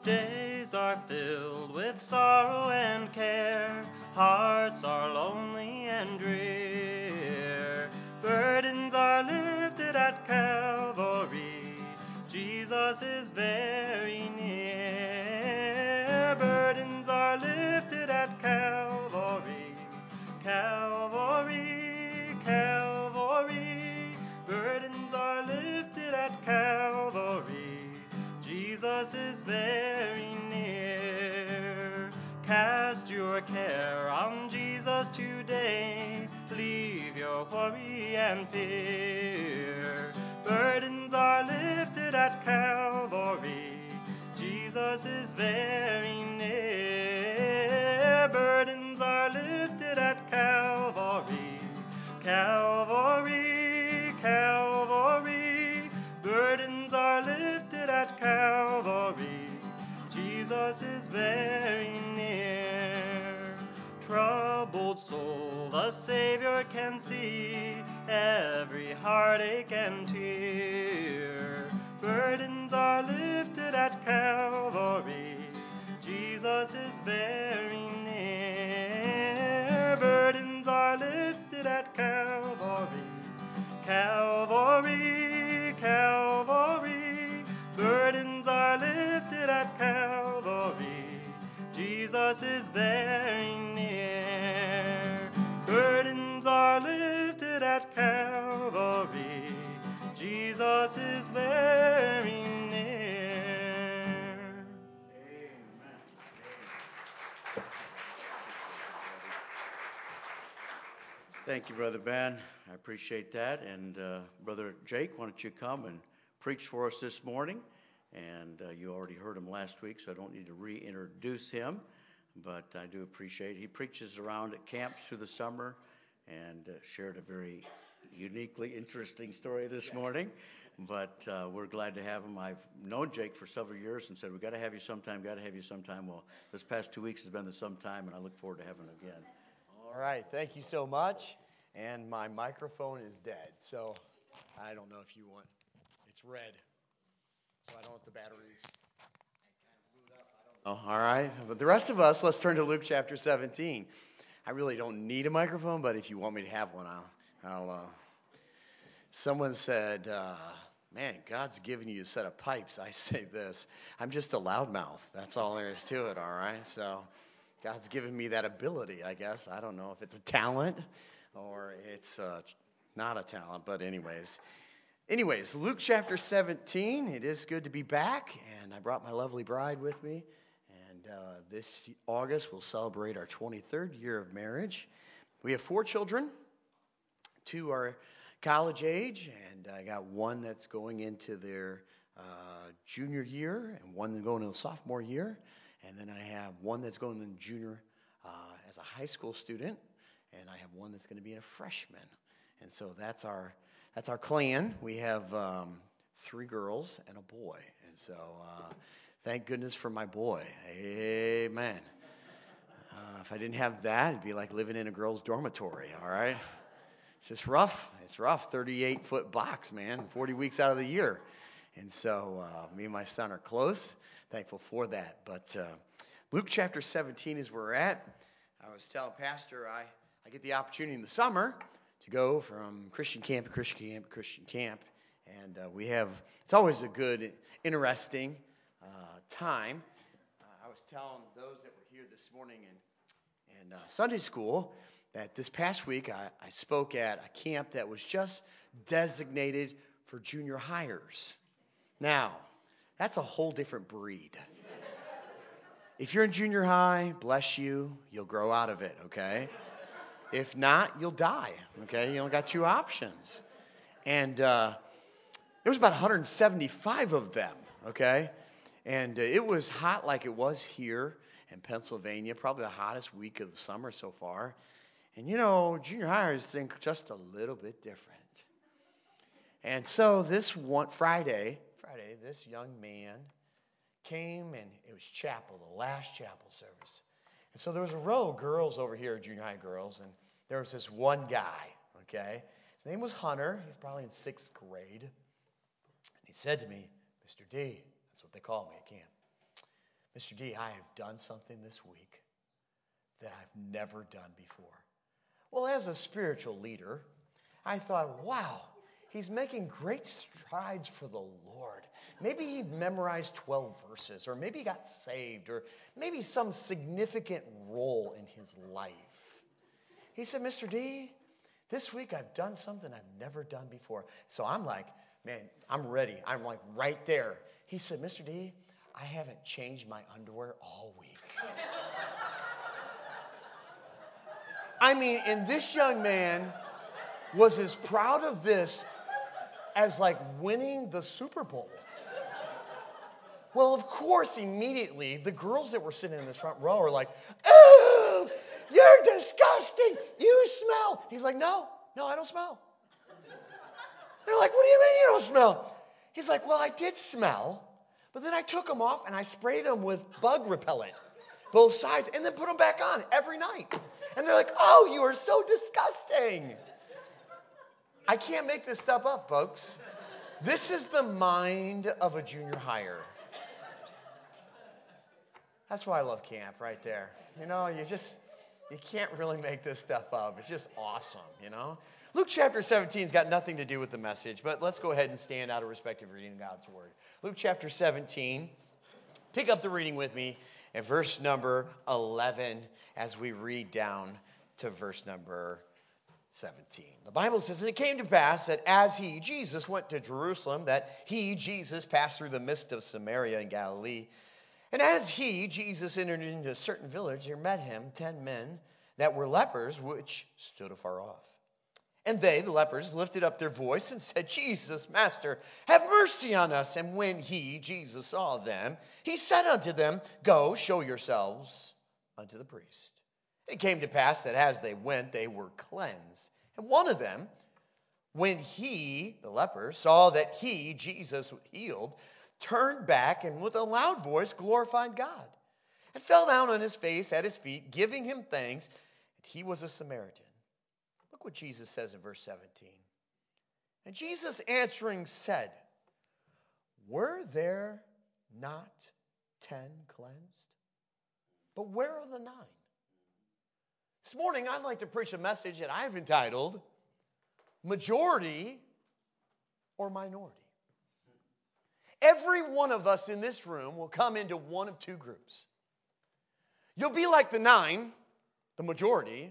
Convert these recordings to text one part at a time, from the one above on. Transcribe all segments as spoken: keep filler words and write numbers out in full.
Days are filled with sorrow and care, hearts are lonely and drear. Burdens are lifted at Calvary, Jesus is very near. Burdens are lifted at Calvary, Calvary, Calvary. Burdens are lifted at Calvary, Jesus is very near. Cast your care on Jesus today. Leave your worry and fear. Burdens are lifted at Calvary, Jesus is very near. Burdens are lifted at Calvary, Calvary, Calvary. Burdens are lifted at Calvary, Jesus is very near. Troubled soul, the Savior can see every heartache and tear. Burdens are lifted at Calvary, Jesus is very near. Burdens are lifted at Calvary, Calvary, Calvary. Burdens are lifted at Calvary, Jesus is very near. Burdens are lifted at Calvary, Jesus is very near. Amen. Thank you, Brother Ben. I appreciate that. And uh, Brother Jake, why don't you come and preach for us this morning? And uh, you already heard him last week, so I don't need to reintroduce him. But I do appreciate it. He preaches around at camps through the summer and uh, shared a very uniquely interesting story this morning. But uh, we're glad to have him. I've known Jake for several years and said, we got to have you sometime, got to have you sometime. Well, this past two weeks has been the sometime, and I look forward to having him again. All right, thank you so much. And my microphone is dead, so I don't know if you want, it's red, so I don't know if the batteries. Oh, all right, but the rest of us, let's turn to Luke chapter seventeen. I really don't need a microphone, but if you want me to have one, I'll. I'll uh... Someone said, uh, man, God's given you a set of pipes. I say this, I'm just a loudmouth. That's all there is to it, all right? So God's given me that ability, I guess. I don't know if it's a talent or it's uh, not a talent, but anyways. Anyways, Luke chapter seventeen, it is good to be back, and I brought my lovely bride with me. And uh, this August, we'll celebrate our twenty-third year of marriage. We have four children. Two are college age, and I got one that's going into their uh, junior year and one that's going into the sophomore year. And then I have one that's going in junior uh, as a high school student, and I have one that's going to be a freshman. And so that's our that's our clan. We have um, three girls and a boy. And so uh, thank goodness for my boy. Amen. Uh, if I didn't have that, it'd be like living in a girl's dormitory, all right? It's just rough. It's rough. thirty-eight foot box, man, forty weeks out of the year. And so uh, me and my son are close. Thankful for that. But uh, Luke chapter seventeen is where we're at. I was telling Pastor I, I get the opportunity in the summer to go from Christian camp to Christian camp to Christian camp. And uh, we have, it's always a good, interesting uh, time. Uh, I was telling those that were here this morning in, in uh, Sunday school that this past week I, I spoke at a camp that was just designated for junior hires. Now, that's a whole different breed. If you're in junior high, bless you, you'll grow out of it, okay? If not, you'll die, okay? You only got two options. And uh, there was about one hundred seventy-five of them, okay? And uh, it was hot like it was here in Pennsylvania, probably the hottest week of the summer so far. And you know, junior hires think just a little bit different. And so this one Friday, Friday, this young man came, and it was chapel, the last chapel service. And so there was a row of girls over here, junior high girls, and there was this one guy, okay? His name was Hunter. He's probably in sixth grade. And he said to me, Mister D, that's what they call me at camp, Mister D, I have done something this week that I've never done before. Well, as a spiritual leader, I thought, wow, he's making great strides for the Lord. Maybe he memorized twelve verses, or maybe he got saved, or maybe some significant role in his life. He said, Mister D, this week I've done something I've never done before. So I'm like, man, I'm ready. I'm like right there. He said, Mister D, I haven't changed my underwear all week. I mean, and this young man was as proud of this as like winning the Super Bowl. Well, of course, immediately, the girls that were sitting in this front row are like, "Oh, you're disgusting. You smell." He's like, no, no, I don't smell. They're like, what do you mean you don't smell? He's like, well, I did smell, but then I took them off and I sprayed them with bug repellent, both sides, and then put them back on every night. And they're like, oh, you are so disgusting. I can't make this stuff up, folks. This is the mind of a junior hire. That's why I love camp right there. You know, you just, you can't really make this stuff up. It's just awesome, you know. Luke chapter seventeen has got nothing to do with the message, but let's go ahead and stand out of respect of reading God's word. Luke chapter seventeen, pick up the reading with me at verse number eleven as we read down to verse number seventeen. The Bible says, and it came to pass that as he, Jesus, went to Jerusalem, that he, Jesus, passed through the midst of Samaria and Galilee. And as he, Jesus, entered into a certain village, there met him ten men that were lepers, which stood afar off. And they, the lepers, lifted up their voice and said, Jesus, Master, have mercy on us. And when he, Jesus, saw them, he said unto them, go, show yourselves unto the priest. It came to pass that as they went, they were cleansed. And one of them, when he, the leper, saw that he, Jesus, healed, turned back and with a loud voice glorified God, and fell down on his face at his feet, giving him thanks. And he was a Samaritan. Look what Jesus says in verse seventeen. And Jesus answering said, were there not ten cleansed? But where are the nine? This morning I'd like to preach a message that I've entitled, Majority or Minority. Every one of us in this room will come into one of two groups. You'll be like the nine, the majority,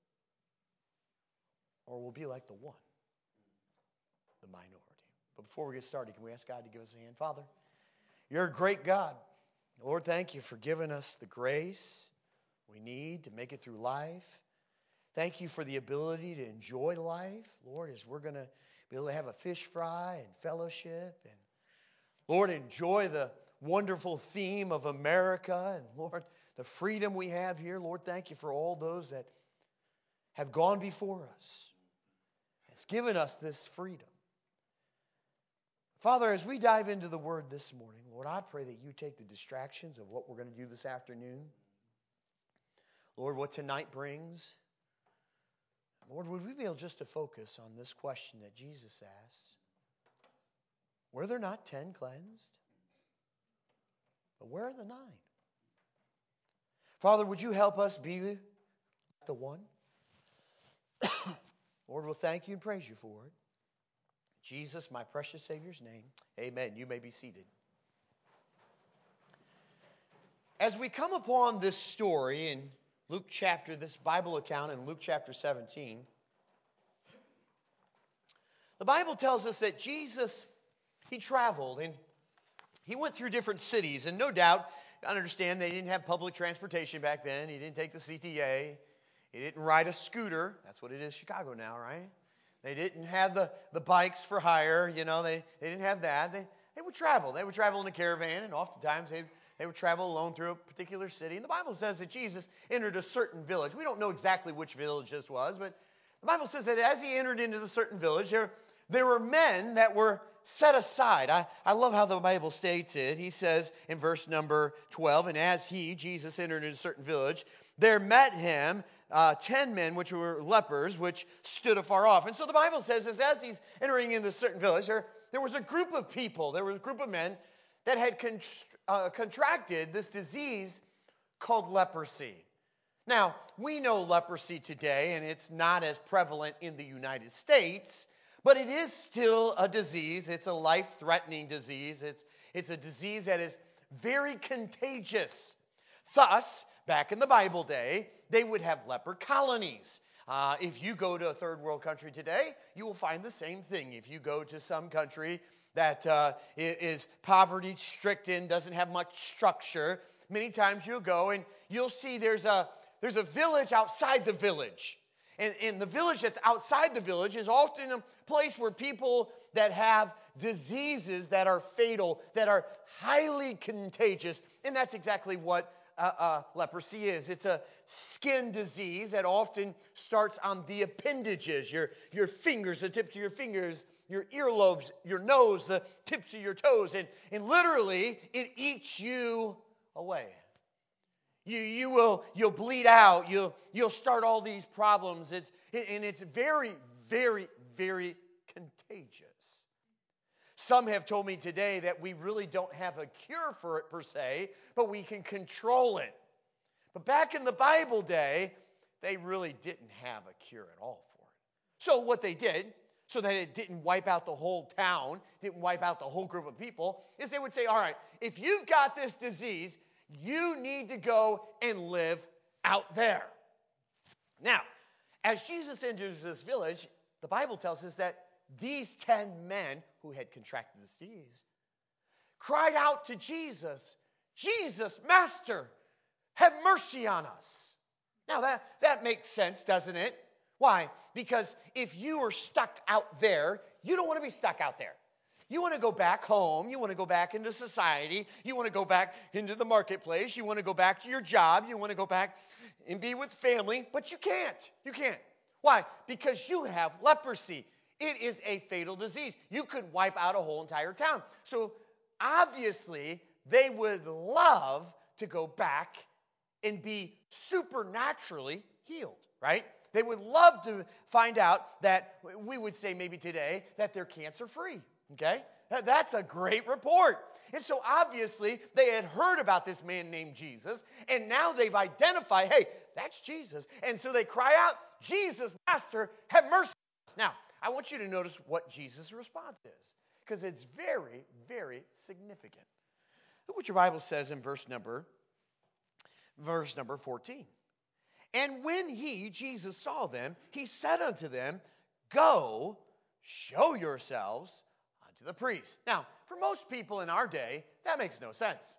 or we'll be like the one, the minority. But before we get started, can we ask God to give us a hand? Father, you're a great God. Lord, thank you for giving us the grace we need to make it through life. Thank you for the ability to enjoy life. Lord, as we're going to be able to have a fish fry and fellowship and Lord, enjoy the wonderful theme of America and, Lord, the freedom we have here. Lord, thank you for all those that have gone before us. It's given us this freedom. Father, as we dive into the Word this morning, Lord, I pray that you take the distractions of what we're going to do this afternoon. Lord, what tonight brings. Lord, would we be able just to focus on this question that Jesus asked? Were there not ten cleansed? But where are the nine? Father, would you help us be the one? Lord, we'll thank you and praise you for it. In Jesus, my precious Savior's name, amen. You may be seated. As we come upon this story in Luke chapter, this Bible account in Luke chapter seventeen, the Bible tells us that Jesus, he traveled and he went through different cities. And no doubt, I understand they didn't have public transportation back then. He didn't take the C T A. He didn't ride a scooter. That's what it is, Chicago now, right? They didn't have the, the bikes for hire. You know, they, they didn't have that. They, they would travel. They would travel in a caravan, and oftentimes they, they would travel alone through a particular city. And the Bible says that Jesus entered a certain village. We don't know exactly which village this was, but the Bible says that as he entered into the certain village, there, there were men that were set aside. I, I love how the Bible states it. He says in verse number twelve, and as he, Jesus, entered into a certain village, there met him uh, ten men which were lepers, which stood afar off. And so the Bible says is as he's entering into a certain village, there, there was a group of people, there was a group of men that had con- uh, contracted this disease called leprosy. Now, we know leprosy today, and it's not as prevalent in the United States, but it is still a disease. It's a life-threatening disease. It's, it's a disease that is very contagious. Thus, back in the Bible day, they would have leper colonies. Uh, if you go to a third world country today, you will find the same thing. If you go to some country that uh, is poverty-stricken, doesn't have much structure, many times you'll go and you'll see there's a there's a village outside the village. And, and the village that's outside the village is often a place where people that have diseases that are fatal, that are highly contagious, and that's exactly what uh, uh, leprosy is. It's a skin disease that often starts on the appendages, your, your fingers, the tips of your fingers, your earlobes, your nose, the tips of your toes, and, and literally it eats you away. You you will you'll bleed out. You'll you'll start all these problems. It's and it's very very very contagious. Some have told me today that we really don't have a cure for it per se, but we can control it. But back in the Bible day, they really didn't have a cure at all for it. So what they did, so that it didn't wipe out the whole town, didn't wipe out the whole group of people, is they would say, all right, if you've got this disease, you need to go and live out there. Now, as Jesus enters this village, the Bible tells us that these ten men who had contracted the disease cried out to Jesus, Jesus, Master, have mercy on us. Now, that, that makes sense, doesn't it? Why? Because if you are stuck out there, you don't want to be stuck out there. You want to go back home. You want to go back into society. You want to go back into the marketplace. You want to go back to your job. You want to go back and be with family. But you can't. You can't. Why? Because you have leprosy. It is a fatal disease. You could wipe out a whole entire town. So obviously, they would love to go back and be supernaturally healed, right? They would love to find out that, we would say maybe today, that they're cancer-free. Okay? That's a great report. And so obviously they had heard about this man named Jesus, and now they've identified, hey, that's Jesus. And so they cry out, Jesus, Master, have mercy on us. Now, I want you to notice what Jesus' response is, because it's very, very significant. Look what your Bible says in verse number, verse number fourteen. And when he, Jesus, saw them, he said unto them, go, show yourselves to the priest. Now, for most people in our day, that makes no sense.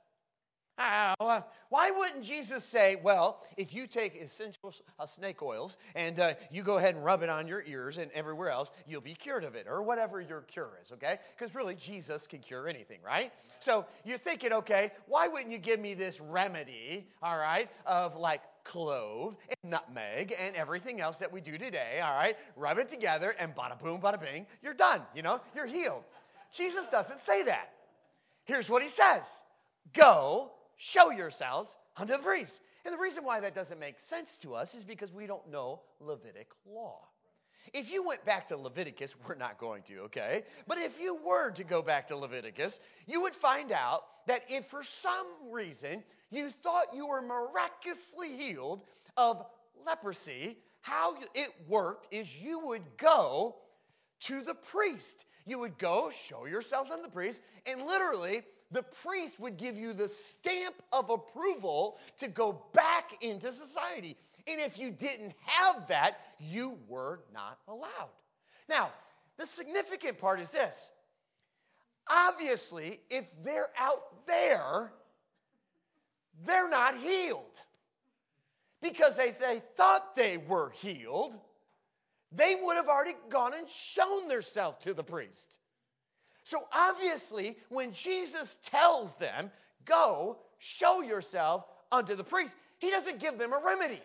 Uh, why wouldn't Jesus say, well, if you take essential uh, snake oils and uh, you go ahead and rub it on your ears and everywhere else, you'll be cured of it, or whatever your cure is, okay? Because really, Jesus can cure anything, right? So you're thinking, okay, why wouldn't you give me this remedy, all right, of like clove and nutmeg and everything else that we do today, all right? Rub it together and bada boom, bada bing, you're done, you know, you're healed. Jesus doesn't say that. Here's what he says. Go, show yourselves unto the priest. And the reason why that doesn't make sense to us is because we don't know Levitic law. If you went back to Leviticus, we're not going to, okay? But if you were to go back to Leviticus, you would find out that if for some reason you thought you were miraculously healed of leprosy, how it worked is you would go to the priest. You would go, show yourselves unto the priest, and literally the priest would give you the stamp of approval to go back into society. And if you didn't have that, you were not allowed. Now, the significant part is this. Obviously, if they're out there, they're not healed. Because if they thought they were healed, they would have already gone and shown themselves to the priest. So obviously, when Jesus tells them, go, show yourself unto the priest, he doesn't give them a remedy.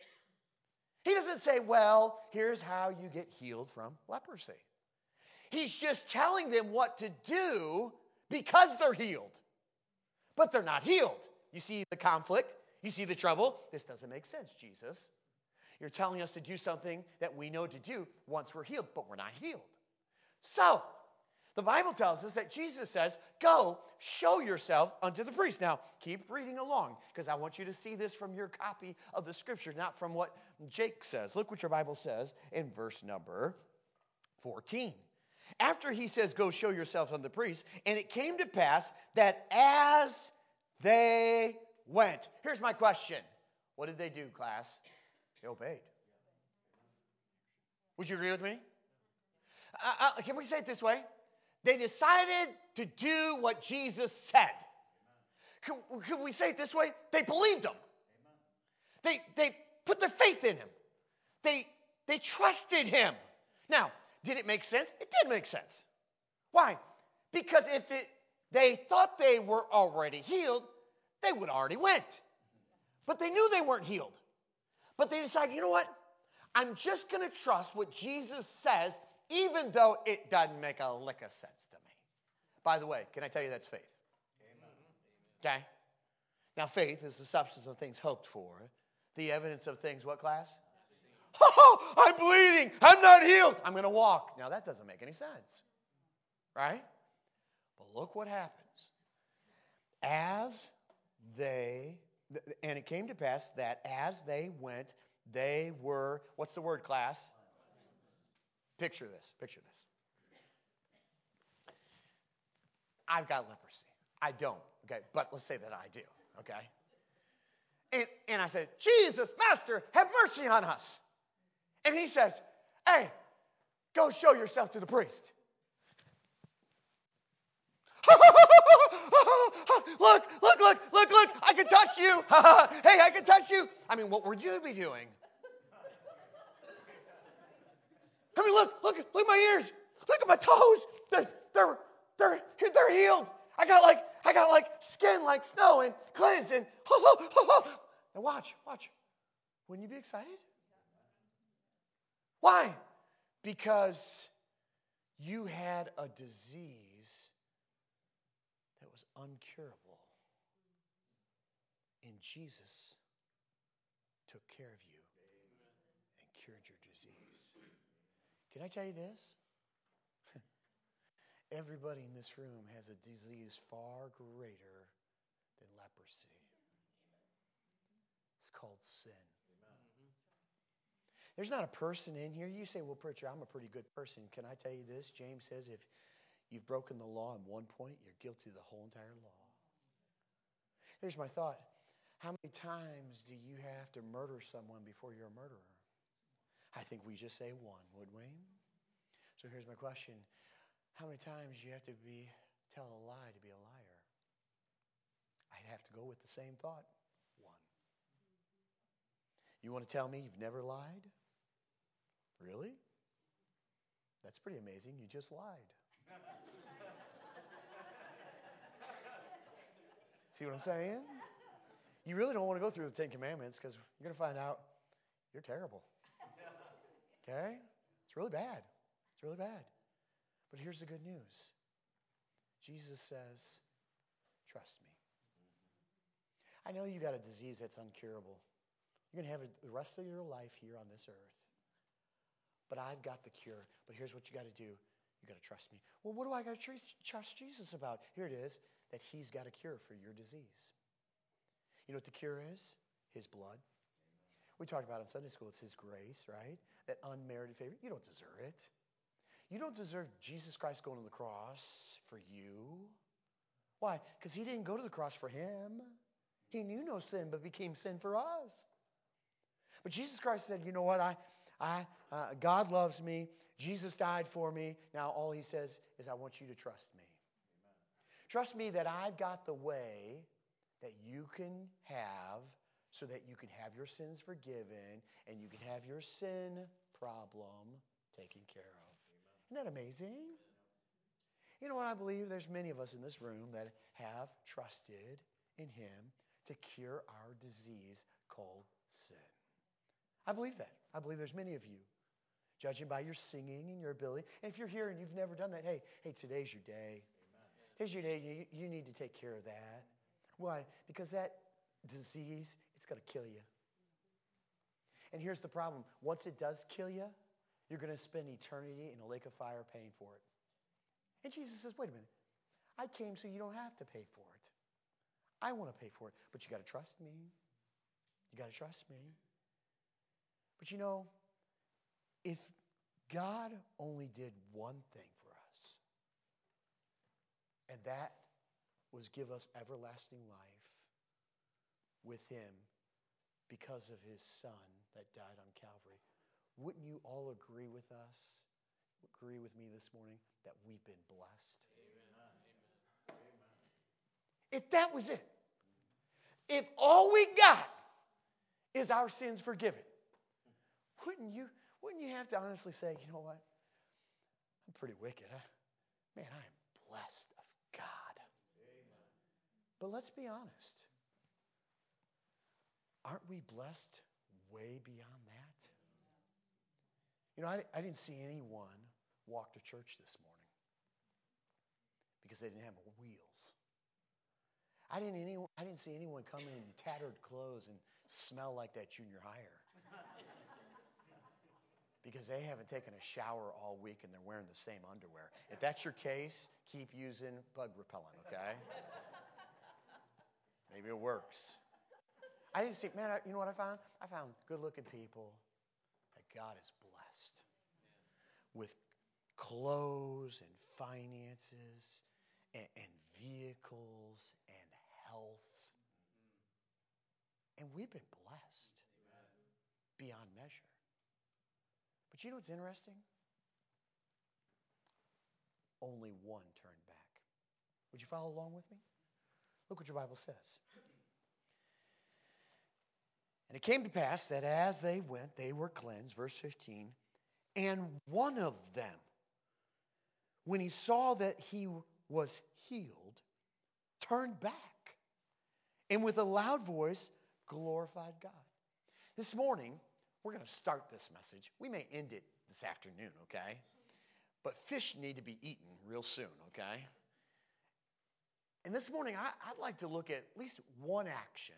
He doesn't say, well, here's how you get healed from leprosy. He's just telling them what to do because they're healed. But they're not healed. You see the conflict? You see the trouble? This doesn't make sense, Jesus. You're telling us to do something that we know to do once we're healed, but we're not healed. So, The Bible tells us that Jesus says, go show yourself unto the priest. Now, keep reading along, because I want you to see this from your copy of the Scripture, not from what Jake says. Look what your Bible says in verse number fourteen. After he says, go show yourselves unto the priest, and it came to pass that as they went. Here's my question. What did they do, class? They obeyed. Would you agree with me? Uh, uh, can we say it this way? They decided to do what Jesus said. Could, could we say it this way? They believed him. They, they put their faith in him. They, they trusted him. Now, did it make sense? It did make sense. Why? Because if it, they thought they were already healed, they would have already went. But they knew they weren't healed. But they decided, you know what? I'm just going to trust what Jesus says, even though it doesn't make a lick of sense to me. By the way, can I tell you that's faith? Amen. Okay? Now, faith is the substance of things hoped for. The evidence of things, what class? Oh, I'm bleeding. I'm not healed. I'm going to walk. Now, that doesn't make any sense. Right? But look what happens. As they, and it came to pass that as they went, they were, what's the word, class? Picture this. Picture this. I've got leprosy. I don't, okay? But let's say that I do, okay? And, and I said, Jesus, Master, have mercy on us. And he says, hey, go show yourself to the priest. Look, look, look, look, look, I can touch you. Hey, I can touch you. I mean, what would you be doing? I mean, look, look, look at my ears. Look at my toes. They're, they're, they're, they're healed. I got like, I got like skin like snow and cleansed and, now watch, watch. Wouldn't you be excited? Why? Because you had a disease that was uncurable. And Jesus took care of you and cured your disease. Can I tell you this? Everybody in this room has a disease far greater than leprosy. It's called sin. There's not a person in here. You say, well, preacher, I'm a pretty good person. Can I tell you this? James says if you've broken the law in one point, you're guilty of the whole entire law. Here's my thought. How many times do you have to murder someone before you're a murderer? I think we just say one, wouldn't we? So here's my question. How many times do you have to be tell a lie to be a liar? I'd have to go with the same thought. One. You want to tell me you've never lied? Really? That's pretty amazing. You just lied. See what I'm saying? You really don't want to go through the Ten Commandments because you're going to find out you're terrible. Okay? It's really bad. It's really bad. But here's the good news. Jesus says, trust me. I know you got a disease that's uncurable. You're going to have it the rest of your life here on this earth. But I've got the cure. But here's what you got to do. You got to trust me. Well, what do I got to trust Jesus about? Here it is, that he's got a cure for your disease. You know what the cure is? His blood. We talked about it in Sunday school. It's his grace, right? That unmerited favor. You don't deserve it. You don't deserve Jesus Christ going to the cross for you. Why? Because he didn't go to the cross for him. He knew no sin, but became sin for us. But Jesus Christ said, you know what? I, I, uh, God loves me. Jesus died for me. Now all he says is, I want you to trust me. Amen. Trust me that I've got the way that you can have so that you can have your sins forgiven and you can have your sin problem taken care of. Isn't that amazing? You know what? I believe there's many of us in this room that have trusted in him to cure our disease called sin. I believe that. I believe there's many of you, judging by your singing and your ability. And if you're here and you've never done that, hey, hey, today's your day. Amen. Today's your day. You, you need to take care of that. Why? Because that disease, it's going to kill you. And here's the problem. Once it does kill you, you're going to spend eternity in a lake of fire paying for it. And Jesus says, wait a minute. I came so you don't have to pay for it. I want to pay for it, but you got to trust me. You got to trust me. But you know, if God only did one thing for us, and that was give us everlasting life with him because of his son that died on Calvary, wouldn't you all agree with us, agree with me this morning, that we've been blessed? Amen. If that was it, if all we got is our sins forgiven, wouldn't you, wouldn't you have to honestly say, you know what? I'm pretty wicked. Huh? Man, I am blessed of God. Amen. But let's be honest. Aren't we blessed way beyond that? You know, I, I didn't see anyone walk to church this morning because they didn't have wheels. I didn't, any, I didn't see anyone come in in tattered clothes and smell like that junior hire because they haven't taken a shower all week and they're wearing the same underwear. If that's your case, keep using bug repellent, okay? Maybe it works. I didn't see, man, I, you know what I found? I found good-looking people that God has blessed with clothes and finances and, and vehicles and health. And we've been blessed beyond measure. But you know what's interesting? Only one turned back. Would you follow along with me? Look what your Bible says. And it came to pass that as they went, they were cleansed, verse fifteen, and one of them, when he saw that he was healed, turned back, and with a loud voice glorified God. This morning, we're going to start this message. We may end it this afternoon, okay? But fish need to be eaten real soon, okay? And this morning, I, I'd like to look at at least one action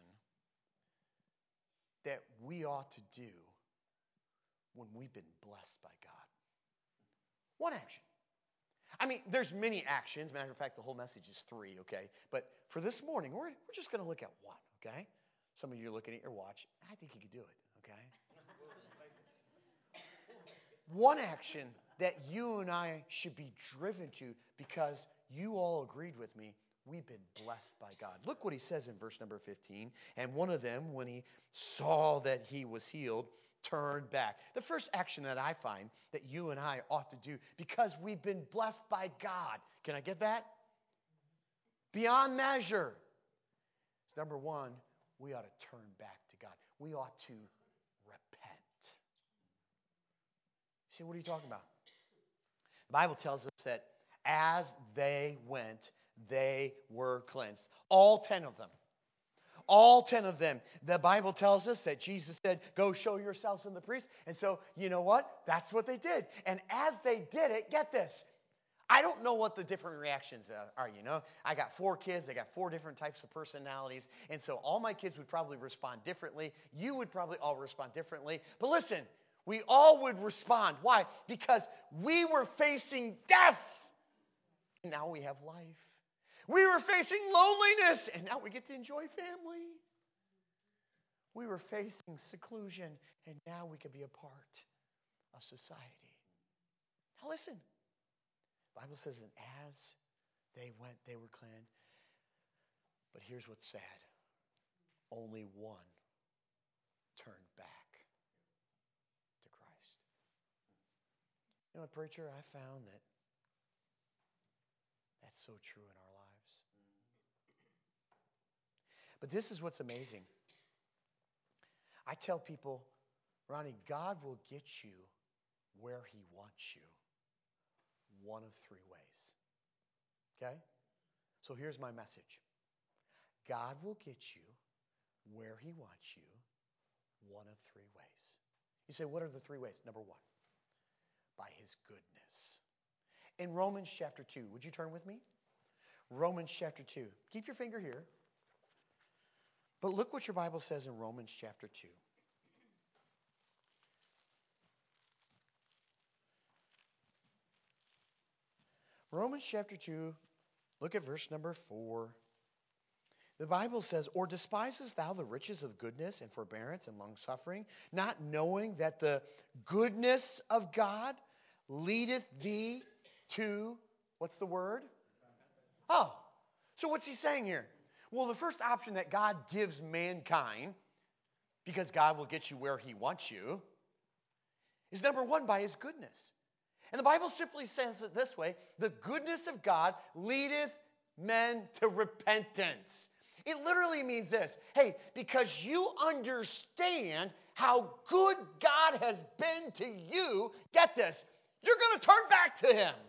that we ought to do when we've been blessed by God. One action. I mean, there's many actions. Matter of fact, the whole message is three, okay? But for this morning, we're, we're just going to look at one, okay? Some of you are looking at your watch. I think you could do it, okay? One action that you and I should be driven to because you all agreed with me. We've been blessed by God. Look what he says in verse number fifteen. And one of them, when he saw that he was healed, turned back. The first action that I find that you and I ought to do because we've been blessed by God. Can I get that? Beyond measure. It's number one, we ought to turn back to God. We ought to repent. You see, what are you talking about? The Bible tells us that as they went, they were cleansed. All ten of them. All ten of them. The Bible tells us that Jesus said, go show yourselves in the priest. And so, you know what? That's what they did. And as they did it, get this. I don't know what the different reactions are, you know. I got four kids. I got four different types of personalities. And so all my kids would probably respond differently. You would probably all respond differently. But listen, we all would respond. Why? Because we were facing death. And now we have life. We were facing loneliness, and now we get to enjoy family. We were facing seclusion, and now we can be a part of society. Now listen, the Bible says, and as they went, they were cleansed. But here's what's sad. Only one turned back to Christ. You know what, preacher? I found that that's so true in our lives. But this is what's amazing. I tell people, Ronnie, God will get you where he wants you one of three ways. Okay? So here's my message. God will get you where he wants you one of three ways. You say, what are the three ways? Number one, by his goodness. In Romans chapter two, would you turn with me? Romans chapter two. Keep your finger here. But look what your Bible says in Romans chapter two. Romans chapter two, look at verse number four. The Bible says, or despisest thou the riches of goodness and forbearance and longsuffering, not knowing that the goodness of God leadeth thee to, what's the word? Oh, so what's he saying here? Well, the first option that God gives mankind, because God will get you where he wants you, is number one, by his goodness. And the Bible simply says it this way, the goodness of God leadeth men to repentance. It literally means this, hey, because you understand how good God has been to you, get this, you're going to turn back to him.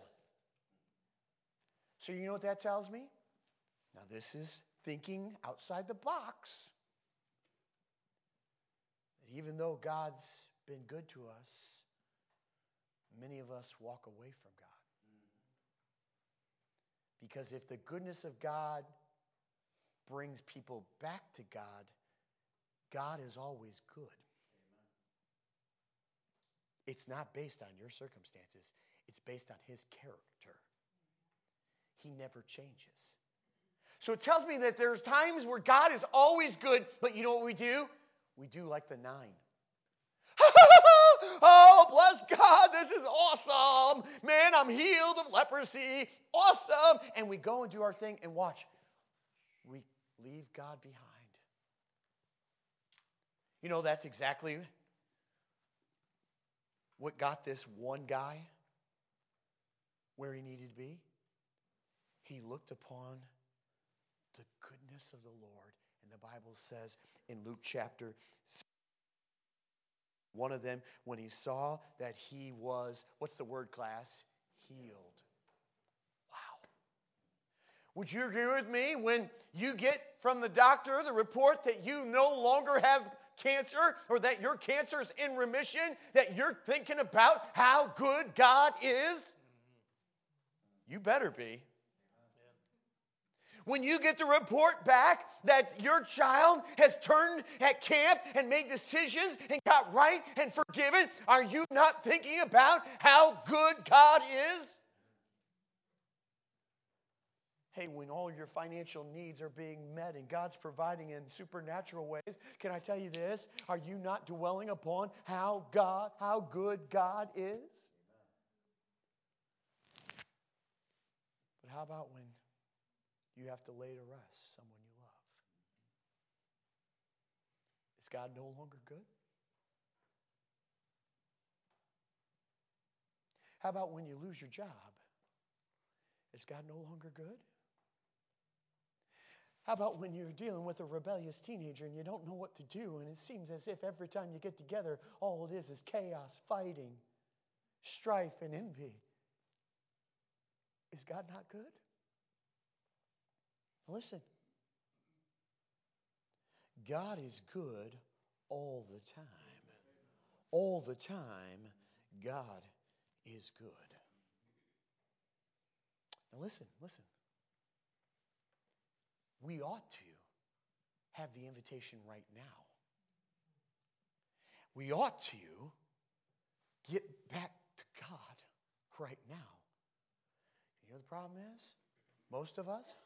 So you know what that tells me? Now this is thinking outside the box. That even though God's been good to us, many of us walk away from God. Because if the goodness of God brings people back to God, God is always good. It's not based on your circumstances. It's based on his character. He never changes. So it tells me that there's times where God is always good, but you know what we do? We do like the nine. Oh, bless God, this is awesome. Man, I'm healed of leprosy. Awesome. And we go and do our thing and watch. We leave God behind. You know, that's exactly what got this one guy where he needed to be. He looked upon the goodness of the Lord. And the Bible says in Luke chapter six, one of them, when he saw that he was, what's the word, class? Healed. Wow. Would you agree with me when you get from the doctor the report that you no longer have cancer or that your cancer is in remission, that you're thinking about how good God is? You better be. When you get the report back that your child has turned at camp and made decisions and got right and forgiven, are you not thinking about how good God is? Hey, when all your financial needs are being met and God's providing in supernatural ways, can I tell you this? Are you not dwelling upon how God, how good God is? But how about when you have to lay to rest someone you love? Is God no longer good? How about when you lose your job? Is God no longer good? How about when you're dealing with a rebellious teenager and you don't know what to do, and it seems as if every time you get together, all it is is chaos, fighting, strife, and envy? Is God not good? Listen. God is good all the time. All the time, God is good. Now listen, listen. We ought to have the invitation right now. We ought to get back to God right now. You know what the problem is? Most of us,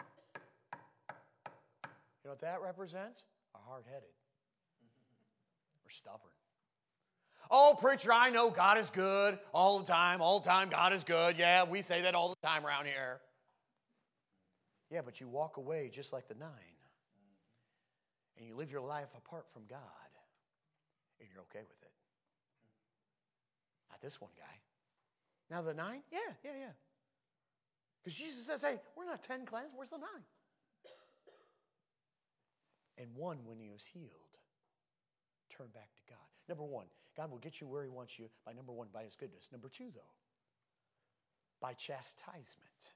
you know what that represents? Are hard-headed. We're stubborn. Oh, preacher, I know God is good all the time. All the time, God is good. Yeah, we say that all the time around here. Yeah, but you walk away just like the nine. And you live your life apart from God. And you're okay with it. Not this one guy. Now the nine? Yeah, yeah, yeah. Because Jesus says, hey, we're not ten cleansed. Where's the nine? And one, when he was healed, turned back to God. Number one, God will get you where he wants you by, number one, by his goodness. Number two, though, by chastisement.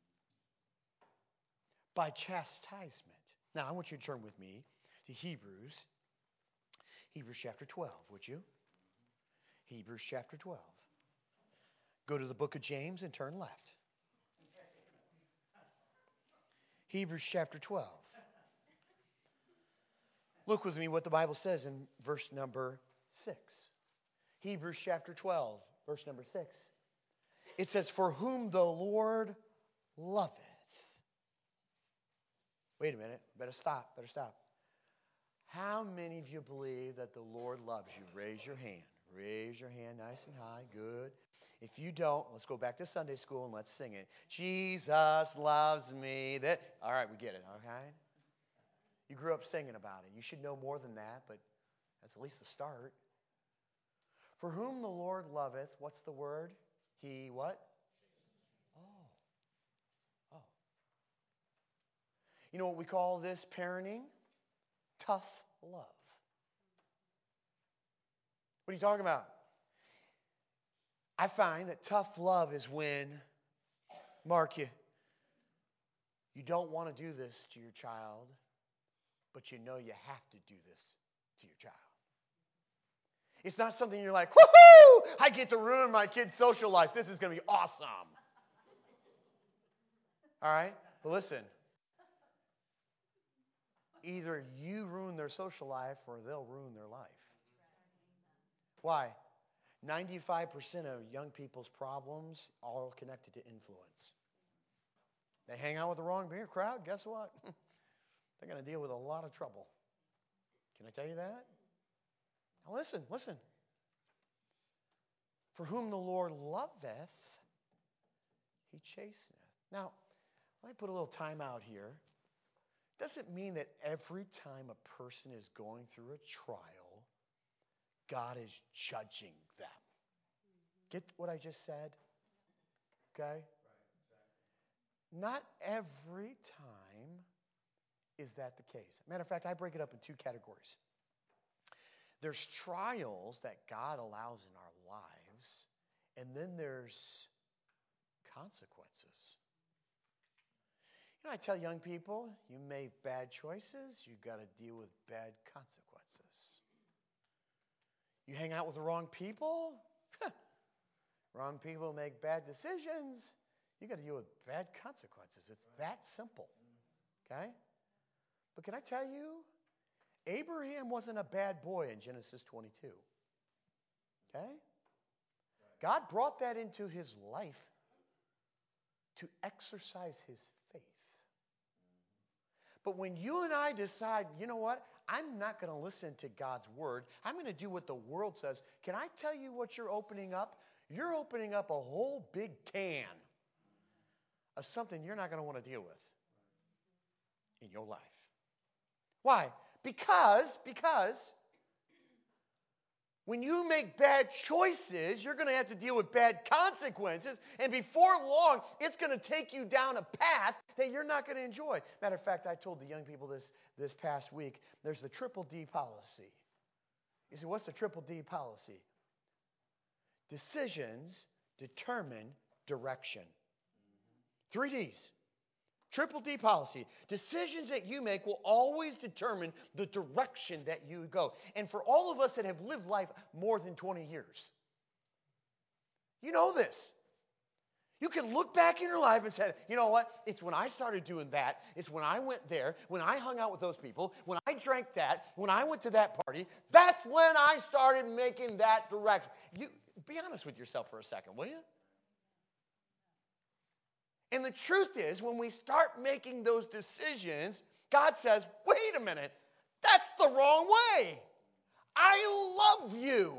By chastisement. Now, I want you to turn with me to Hebrews. Hebrews chapter twelve, would you? Hebrews chapter twelve. Go to the book of James and turn left. Hebrews chapter twelve. Look with me what the Bible says in verse number six. Hebrews chapter twelve, verse number six. It says, for whom the Lord loveth. Wait a minute. Better stop. Better stop. How many of you believe that the Lord loves you? Raise your hand. Raise your hand nice and high. Good. If you don't, let's go back to Sunday school and let's sing it. Jesus loves me. That, all right, we get it, okay? You grew up singing about it. You should know more than that, but that's at least the start. For whom the Lord loveth, what's the word? He what? Oh. Oh. You know what we call this parenting? Tough love. What are you talking about? I find that tough love is when, Mark, you, you don't want to do this to your child, but you know you have to do this to your child. It's not something you're like, woohoo, I get to ruin my kid's social life. This is going to be awesome. All right? But listen, either you ruin their social life or they'll ruin their life. Why? ninety-five percent of young people's problems are all connected to influence. They hang out with the wrong beer crowd, guess what? They're going to deal with a lot of trouble. Can I tell you that? Now listen, listen. For whom the Lord loveth, he chasteneth. Now, let me put a little time out here. Doesn't mean that every time a person is going through a trial, God is judging them. Get what I just said? Okay? Not every time is that the case. Matter of fact, I break it up in two categories. There's trials that God allows in our lives, and then there's consequences. You know, I tell young people, you made bad choices, you've got to deal with bad consequences. You hang out with the wrong people, wrong people make bad decisions, you got to deal with bad consequences. It's that simple. Okay? But can I tell you, Abraham wasn't a bad boy in Genesis twenty-two. Okay? God brought that into his life to exercise his faith. But when you and I decide, you know what, I'm not going to listen to God's word, I'm going to do what the world says, can I tell you what you're opening up? You're opening up a whole big can of something you're not going to want to deal with in your life. Why? Because, because when you make bad choices, you're going to have to deal with bad consequences. And before long, it's going to take you down a path that you're not going to enjoy. Matter of fact, I told the young people this this past week, there's the triple D policy. You see, what's the triple D policy? Decisions determine direction. Three Ds. Triple D policy. Decisions that you make will always determine the direction that you go. And for all of us that have lived life more than twenty years, you know this. You can look back in your life and say, you know what? It's when I started doing that. It's when I went there, when I hung out with those people, when I drank that, when I went to that party. That's when I started making that direction. You be honest with yourself for a second, will you? And the truth is, when we start making those decisions, God says, wait a minute, that's the wrong way. I love you.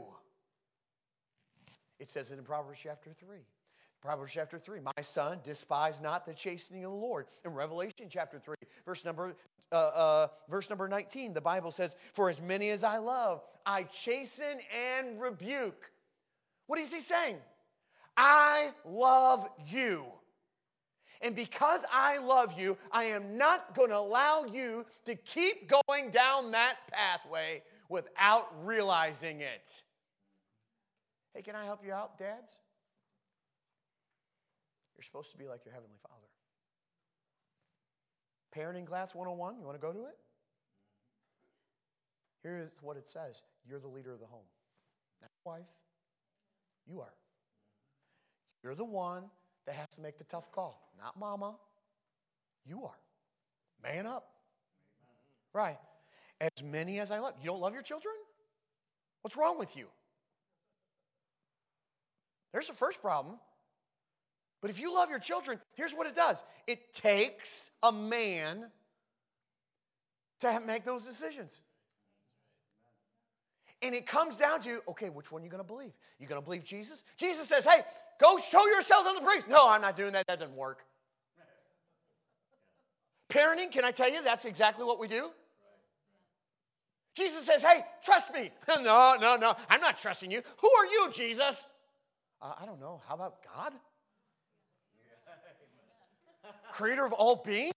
It says it in Proverbs chapter three. Proverbs chapter three, my son, despise not the chastening of the Lord. In Revelation chapter three, verse number uh, uh, verse number nineteen, the Bible says, for as many as I love, I chasten and rebuke. What is he saying? I love you. And because I love you, I am not going to allow you to keep going down that pathway without realizing it. Hey, can I help you out, dads? You're supposed to be like your Heavenly Father. Parenting Class one oh one, you want to go to it? Here's what it says. You're the leader of the home. Not your wife. You are. You're the one that has to make the tough call. Not mama. You are. Man up. Right. As many as I love. You don't love your children? What's wrong with you? There's the first problem. But if you love your children, here's what it does. It takes a man to have, make those decisions. And it comes down to, okay, which one are you going to believe? You going to believe Jesus? Jesus says, hey, go show yourselves unto the priest. No, I'm not doing that. That doesn't work. Parenting, can I tell you, that's exactly what we do. Jesus says, hey, trust me. No, no, no, I'm not trusting you. Who are you, Jesus? Uh, I don't know. How about God? Creator of all beings?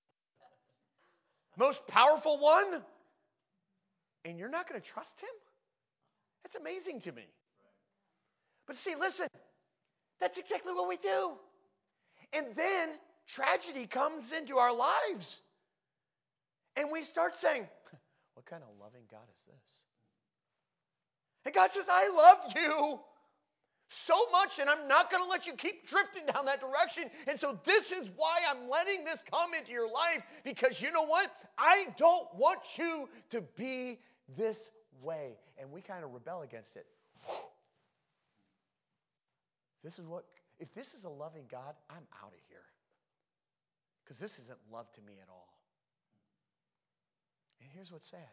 Most powerful one? And you're not going to trust him? That's amazing to me. But see, listen, that's exactly what we do. And then tragedy comes into our lives. And we start saying, what kind of loving God is this? And God says, I love you so much, and I'm not going to let you keep drifting down that direction. And so this is why I'm letting this come into your life, because you know what? I don't want you to be this way. And we kind of rebel against it. This is what, if this is a loving God, I'm out of here. Because this isn't love to me at all. And here's what's sad.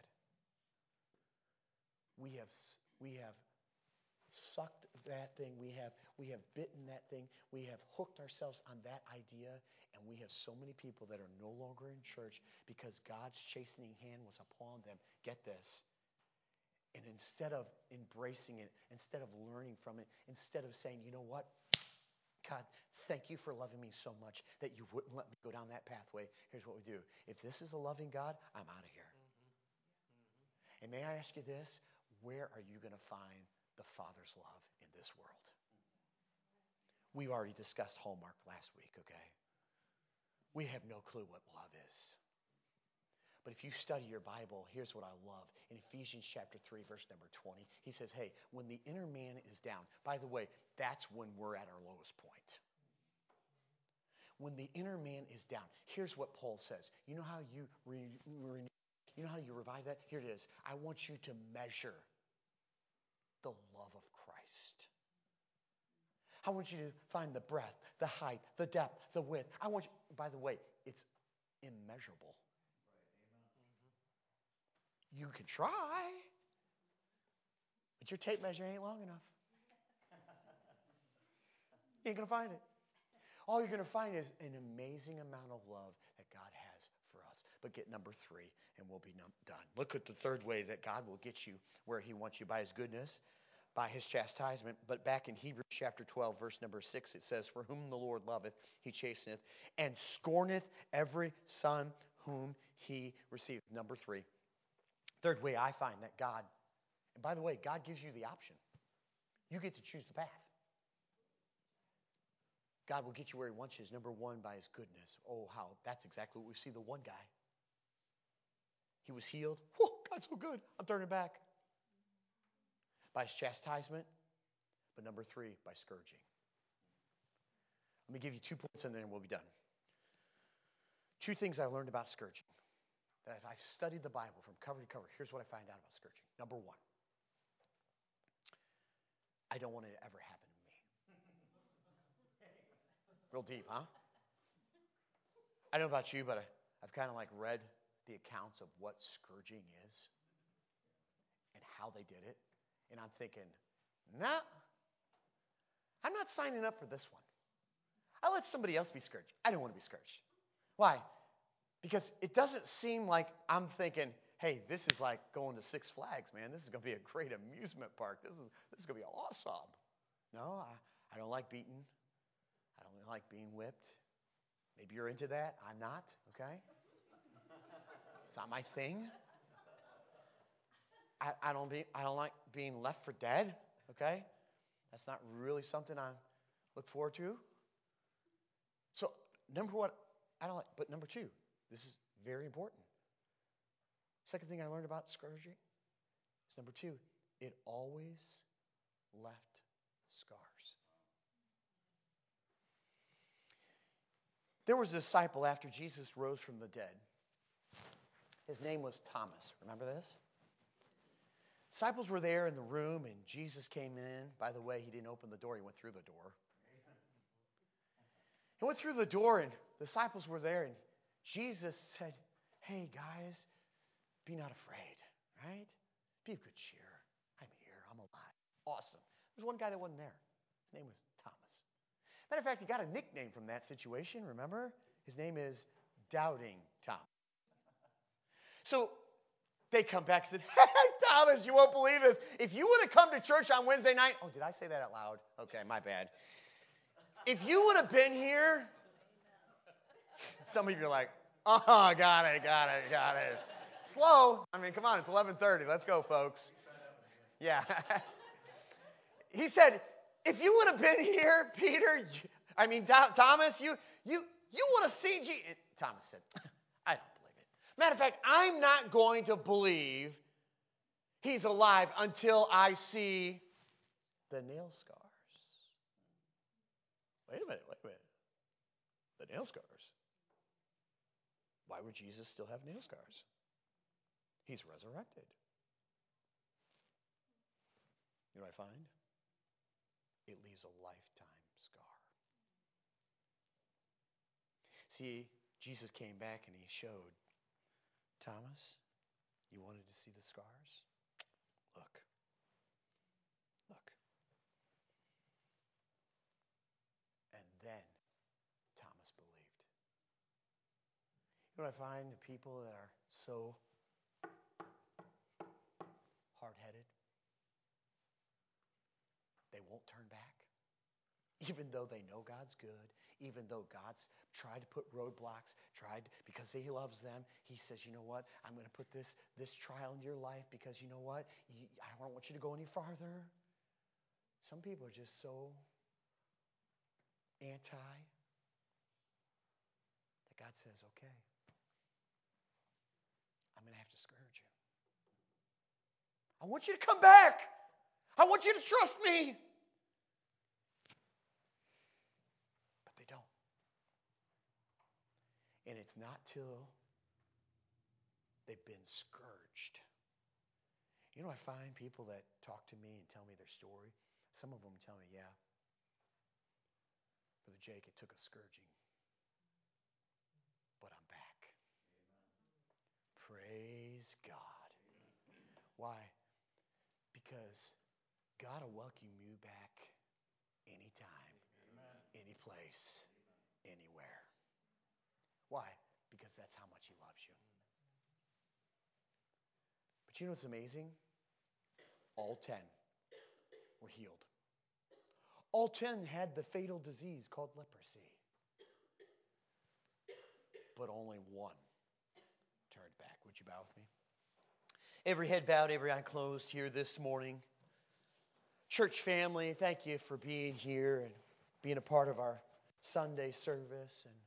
We have we have sucked that thing. We have we have bitten that thing. We have hooked ourselves on that idea, and we have so many people that are no longer in church because God's chastening hand was upon them. Get this. And instead of embracing it, instead of learning from it, instead of saying, you know what? God, thank you for loving me so much that you wouldn't let me go down that pathway. Here's what we do. If this is a loving God, I'm out of here. And may I ask you this? Where are you going to find the Father's love in this world? We already discussed Hallmark last week, okay? We have no clue what love is. But if you study your Bible, here's what I love. In Ephesians chapter three, verse number twenty, he says, hey, when the inner man is down, by the way, that's when we're at our lowest point. When the inner man is down, here's what Paul says. You know how you re- re- you know how you revive that? Here it is. I want you to measure the love of Christ. I want you to find the breadth, the height, the depth, the width. I want you, by the way, it's immeasurable. You can try, but your tape measure ain't long enough. You ain't going to find it. All you're going to find is an amazing amount of love that God has for us. But get number three, and we'll be done. Look at the third way that God will get you where he wants you, by his goodness, by his chastisement. But back in Hebrews chapter twelve, verse number six, it says, for whom the Lord loveth, he chasteneth, and scorneth every son whom he receiveth. Number three. Third way I find that God, and by the way, God gives you the option. You get to choose the path. God will get you where he wants you. Number one, by his goodness. Oh, how, that's exactly what we see the one guy. He was healed. Whew, God's so good. I'm turning back. By his chastisement. But number three, by scourging. Let me give you two points and then we'll be done. Two things I learned about scourging. That if I've studied the Bible from cover to cover, here's what I find out about scourging. Number one, I don't want it to ever happen to me. Real deep, huh? I don't know about you, but I, I've kind of like read the accounts of what scourging is and how they did it. And I'm thinking, nah, I'm not signing up for this one. I'll let somebody else be scourged. I don't want to be scourged. Why? Because it doesn't seem like I'm thinking, hey, this is like going to Six Flags, man. This is going to be a great amusement park. This is this is going to be awesome. No, I, I don't like beaten. I don't like being whipped. Maybe you're into that. I'm not, okay? It's not my thing. I, I don't be I don't like being left for dead, okay? That's not really something I look forward to. So, number one, I don't like, but number two, this is very important. Second thing I learned about scourging is number two, it always left scars. There was a disciple after Jesus rose from the dead. His name was Thomas. Remember this? Disciples were there in the room, and Jesus came in. By the way, he didn't open the door. He went through the door. He went through the door and the disciples were there and Jesus said, hey guys, be not afraid, right? Be of good cheer. I'm here. I'm alive. Awesome. There's one guy that wasn't there. His name was Thomas. Matter of fact, he got a nickname from that situation, remember? His name is Doubting Thomas. So they come back and said, hey, Thomas, you won't believe this. If you would have come to church on Wednesday night. Oh, did I say that out loud? Okay, my bad. If you would have been here. Some of you are like, oh, got it, got it, got it. Slow. I mean, come on, it's eleven thirty. Let's go, folks. Yeah. He said, if you would have been here, Peter, you, I mean, Thomas, you you you would have seen Jesus. Thomas said, I don't believe it. Matter of fact, I'm not going to believe he's alive until I see the nail scars. Wait a minute, wait a minute. The nail scars. Why would Jesus still have nail scars? He's resurrected. You know what I find? It leaves a lifetime scar. See, Jesus came back and he showed, Thomas, you wanted to see the scars? Look. Look. And then Thomas believed. You know what I find? The people that are so hard-headed, they won't turn back. Even though they know God's good, even though God's tried to put roadblocks, tried, because he loves them, he says, you know what, I'm going to put this, this trial in your life because you know what, you, I don't want you to go any farther. Some people are just so anti that God says, okay, I'm going to have to scourge you. I want you to come back. I want you to trust me. But they don't. And it's not till they've been scourged. You know, I find people that talk to me and tell me their story. Some of them tell me, yeah, Brother Jake, it took a scourging, but I'm back. Amen. Praise God. Amen. Why? Because God will welcome you back anytime, Amen. Any place, Amen. Anywhere. Why? Because that's how much he loves you. But you know what's amazing? All ten were healed. All ten had the fatal disease called leprosy. But only one turned back. Would you bow with me? Every head bowed, every eye closed here this morning. Church family, thank you for being here and being a part of our Sunday service. And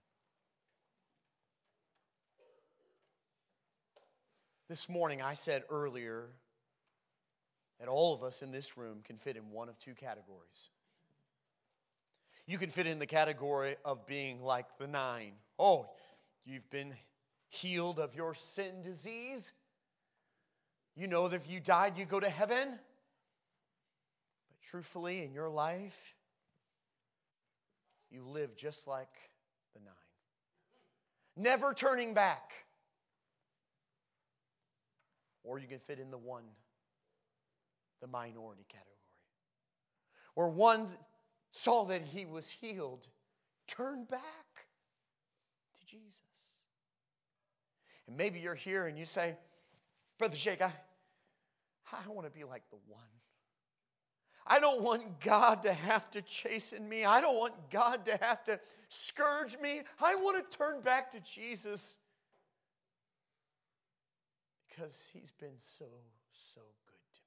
this morning, I said earlier that all of us in this room can fit in one of two categories. You can fit in the category of being like the nine. Oh, you've been healed of your sin disease. You know that if you died, you go to heaven. But truthfully, in your life, you live just like the nine. Never turning back. Or you can fit in the one, the minority category. Where one saw that he was healed, turned back to Jesus. And maybe you're here and you say, Brother Jake, I, I want to be like the one. I don't want God to have to chasten me. I don't want God to have to scourge me. I want to turn back to Jesus because he's been so, so good to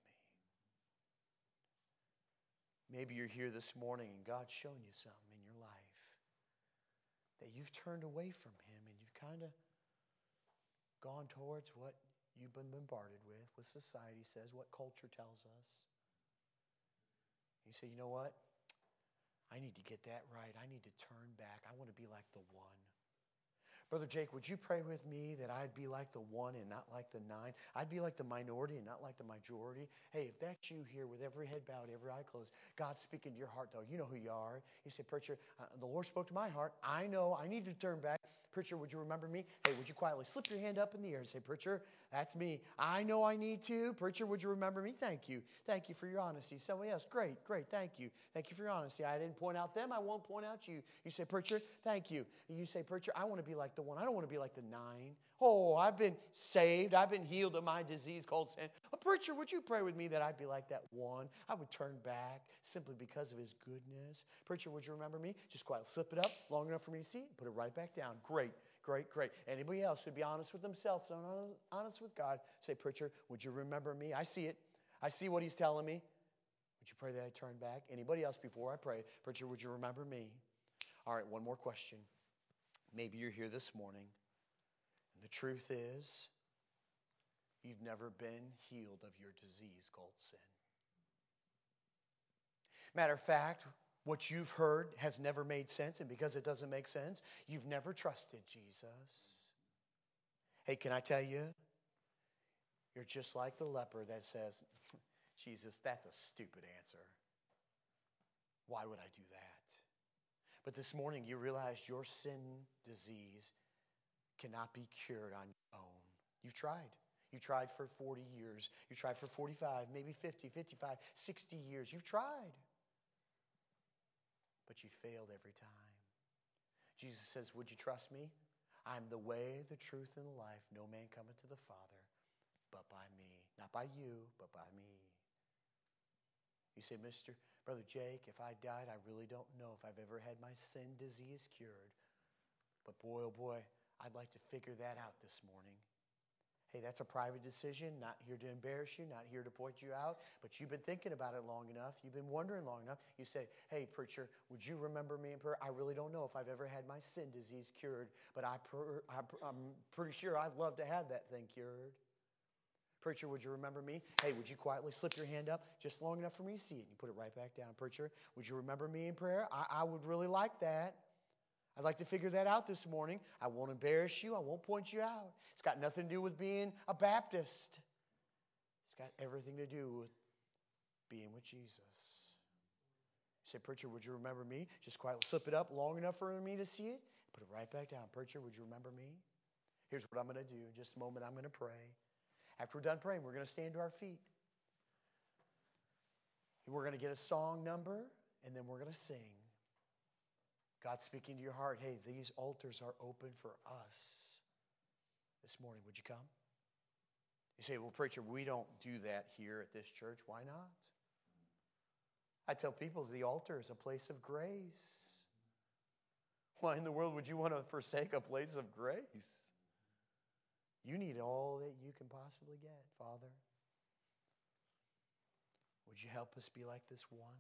me. Maybe you're here this morning and God's shown you something in your life that you've turned away from him and you've kind of gone towards what you've been bombarded with, what society says, what culture tells us. You say, you know what? I need to get that right. I need to turn back. I want to be like the one. Brother Jake, would you pray with me that I'd be like the one and not like the nine? I'd be like the minority and not like the majority. Hey, if that's you here with every head bowed, every eye closed, God's speaking to your heart, though. You know who you are. You say, preacher, uh, the Lord spoke to my heart. I know I need to turn back. Preacher, would you remember me? Hey, would you quietly slip your hand up in the air and say, preacher, that's me. I know I need to. Preacher, would you remember me? Thank you. Thank you for your honesty. Somebody else, great, great, thank you. Thank you for your honesty. I didn't point out them. I won't point out you. You say, preacher, thank you. And you say, preacher, I want to be like the one. I don't want to be like the nine. Oh, I've been saved. I've been healed of my disease called sin. Oh, preacher, would you pray with me that I'd be like that one? I would turn back simply because of His goodness. Preacher, would you remember me? Just quietly slip it up long enough for me to see it and put it right back down. Great, great, great. Anybody else who'd be honest with themselves and honest with God, say, preacher, would you remember me? I see it. I see what He's telling me. Would you pray that I turn back? Anybody else before I pray? Preacher, would you remember me? All right, one more question. Maybe you're here this morning, and the truth is, you've never been healed of your disease called sin. Matter of fact, what you've heard has never made sense, and because it doesn't make sense, you've never trusted Jesus. Hey, can I tell you? You're just like the leper that says, Jesus, that's a stupid answer. Why would I do that? But this morning you realize your sin disease cannot be cured on your own. You've tried. You tried for forty years. You tried for forty-five, maybe fifty, fifty-five, sixty years. You've tried. But you failed every time. Jesus says, would you trust me? I'm the way, the truth, and the life. No man cometh to the Father but by me. Not by you, but by me. You say, Mister Brother Jake, if I died, I really don't know if I've ever had my sin disease cured. But boy, oh boy, I'd like to figure that out this morning. Hey, that's a private decision, not here to embarrass you, not here to point you out, but you've been thinking about it long enough. You've been wondering long enough. You say, hey, preacher, would you remember me in prayer? I really don't know if I've ever had my sin disease cured, but I per, I, I'm pretty sure I'd love to have that thing cured. Preacher, would you remember me? Hey, would you quietly slip your hand up just long enough for me to see it? And you put it right back down. Preacher, would you remember me in prayer? I, I would really like that. I'd like to figure that out this morning. I won't embarrass you. I won't point you out. It's got nothing to do with being a Baptist. It's got everything to do with being with Jesus. You say, preacher, would you remember me? Just quietly slip it up long enough for me to see it. Put it right back down. Preacher, would you remember me? Here's what I'm going to do. In just a moment, I'm going to pray. After we're done praying, we're going to stand to our feet. We're going to get a song number, and then we're going to sing. God's speaking to your heart. Hey, these altars are open for us this morning. Would you come? You say, well, preacher, we don't do that here at this church. Why not? I tell people the altar is a place of grace. Why in the world would you want to forsake a place of grace? You need all that you can possibly get, Father. Would you help us be like this one?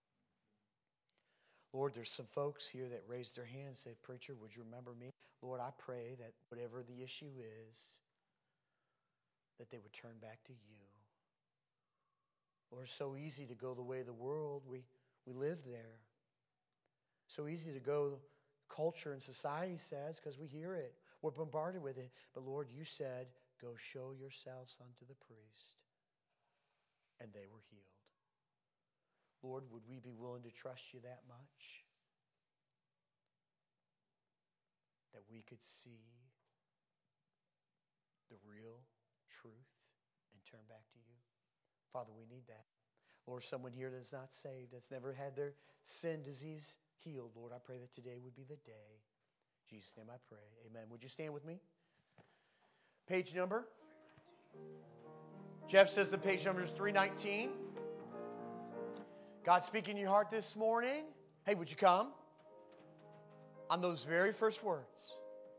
Lord, there's some folks here that raised their hands and said, preacher, would you remember me? Lord, I pray that whatever the issue is, that they would turn back to you. Lord, it's so easy to go the way of the world. We, we live there. So easy to go culture and society says because we hear it. We're bombarded with it. But Lord, you said, go show yourselves unto the priest. And they were healed. Lord, would we be willing to trust you that much? That we could see the real truth and turn back to you? Father, we need that. Lord, someone here that's not saved, that's never had their sin disease healed, Lord, I pray that today would be the day. In Jesus' name I pray. Amen. Would you stand with me? Page number? Jeff says the page number is three nineteen. God speaking in your heart this morning. Hey, would you come? On those very first words.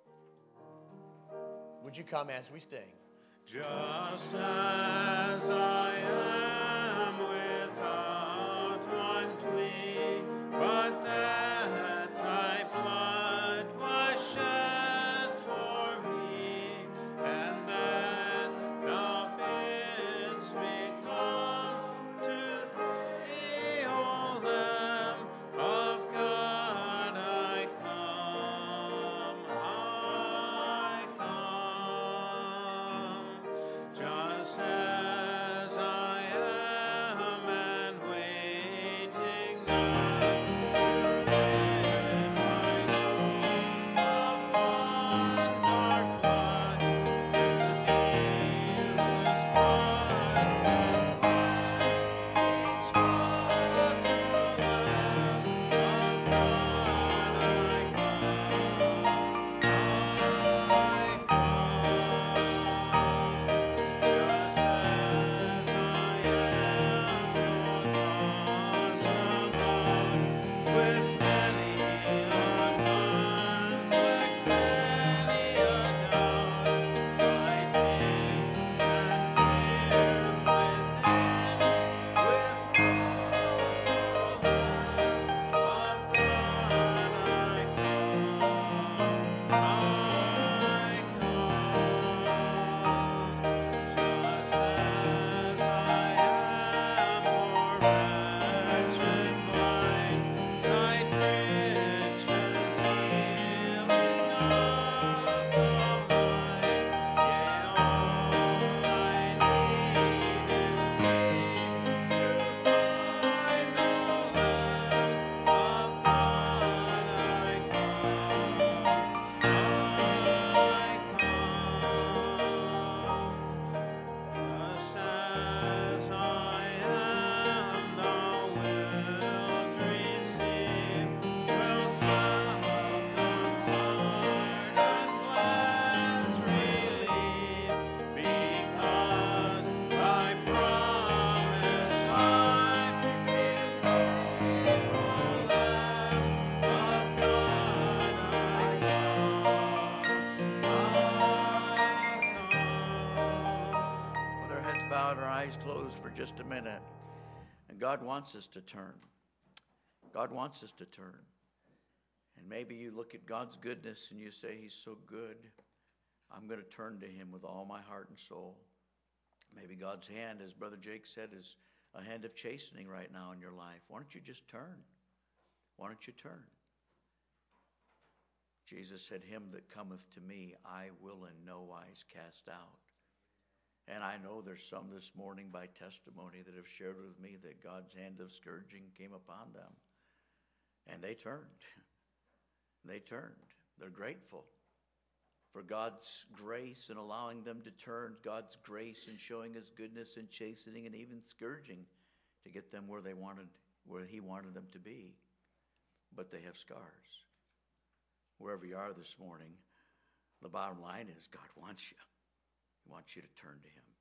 Would you come as we sing? Just as I am without one plea, but that thy blood was shed for me, and that thou bidst me come to thee, O Lamb of God, I come. close for just a minute. And God wants us to turn. God wants us to turn. And maybe you look at God's goodness and you say, He's so good. I'm going to turn to Him with all my heart and soul. Maybe God's hand, as Brother Jake said, is a hand of chastening right now in your life. Why don't you just turn? Why don't you turn? Jesus said, Him that cometh to me, I will in no wise cast out. And I know there's some this morning by testimony that have shared with me that God's hand of scourging came upon them. And they turned. They turned. They're grateful for God's grace in allowing them to turn, God's grace in showing His goodness and chastening and even scourging to get them where they wanted, where He wanted them to be. But they have scars. Wherever you are this morning, the bottom line is God wants you. He wants you to turn to Him.